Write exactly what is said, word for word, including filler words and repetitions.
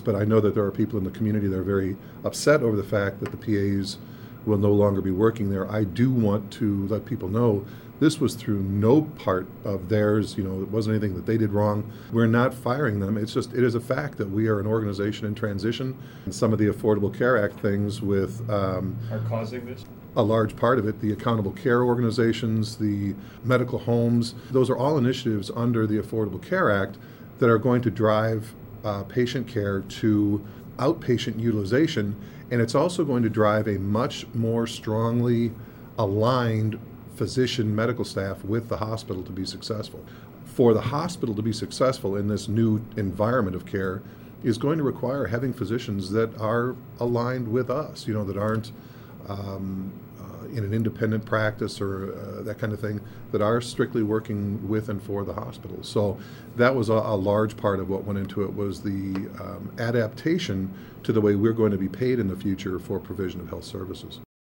But I know that there are people in the community that are very upset over the fact that the P As will no longer be working there. I do want to let people know this was through no part of theirs. You know, it wasn't anything that they did wrong. We're not firing them. It's just, it is a fact that we are an organization in transition. And some of the Affordable Care Act things with um, are causing this? A large part of it, the accountable care organizations, the medical homes, those are all initiatives under the Affordable Care Act that are going to drive uh, patient care to outpatient utilization. And it's also going to drive a much more strongly aligned physician medical staff with the hospital to be successful. For the hospital to be successful in this new environment of care is going to require having physicians that are aligned with us, you know, that aren't um, uh, in an independent practice or uh, that kind of thing, that are strictly working with and for the hospital. So that was a, a large part of what went into it, was the um, adaptation to the way we're going to be paid in the future for provision of health services.